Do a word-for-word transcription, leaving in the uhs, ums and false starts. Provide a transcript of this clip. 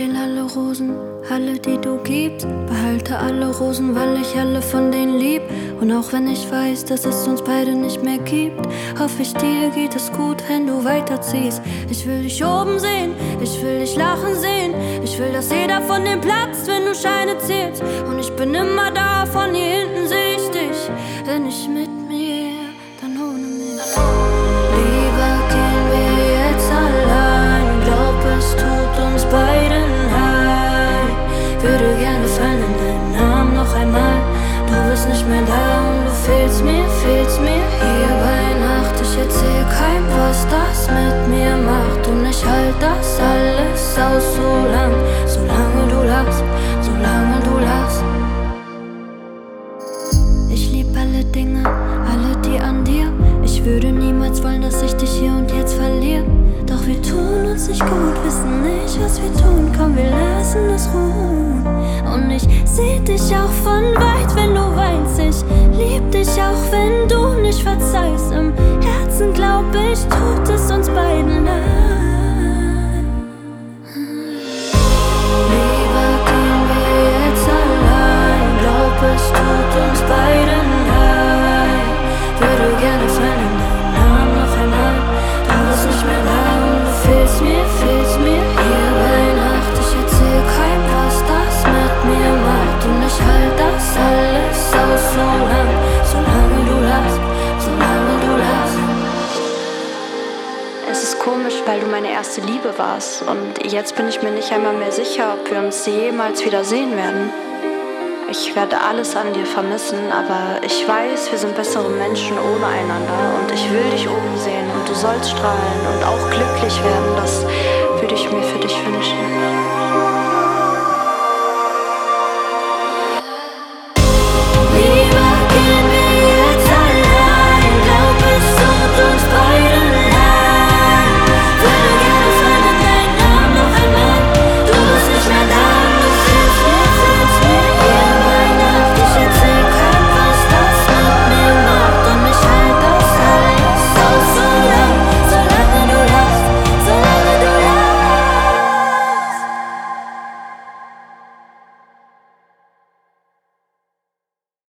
zähl alle Rosen, alle die du gibst. Behalte alle Rosen, weil ich alle von denen lieb. Und auch wenn ich weiß, dass es uns beide nicht mehr gibt, hoffe ich, dir geht es gut, wenn du weiterziehst. Ich will dich oben sehen, ich will dich lachen sehen. Ich will, dass jeder von dem platzt, wenn du Scheine zählst. Und ich bin immer da, von hier hinten seh ich dich. Wenn nicht mit mir, dann ohne mich. Lieber gehen wir jetzt allein. Glaub, es tut uns beiden heil. Würde gerne fallen in deinen Namen noch einmal. Du bist nicht mehr da und du fehlst mir, fehlst mir. Hier bei Nacht, ich erzähl keinem, was das mit mir macht. Und ich halt das alles aus, so lang, solange du lachst, solange du lachst. Ich lieb alle Dinge, alle die an dir. Ich würde niemals wollen, dass ich dich hier und jetzt verliere. Doch wir tun uns nicht gut, wissen nicht, was wir tun. Komm, wir lassen es ruhen. Und ich seh dich auch von weit, wenn du weinst. Ich lieb dich auch, wenn du nicht verzeihst. Im Herzen glaub ich, tut es uns beiden leid. Lieber gehen wir jetzt allein. Glaub, es tut uns beiden leid. Würde gerne fallen in deinen Namen noch einmal. Du bist nicht mehr da und du fehlst mir, fehlst mir. Hier bei Nacht, ich erzähl keinem, was das mit mir macht. Und ich halt das alles aus, so lang, solange du lachst, solange du lachst. Es ist komisch, weil du meine erste Liebe warst. Und jetzt bin ich mir nicht einmal mehr sicher, ob wir uns jemals wiedersehen werden. Ich werde alles an dir vermissen, aber ich weiß, wir sind bessere Menschen ohne einander. Und ich will dich oben sehen und du sollst strahlen und auch glücklich werden. Das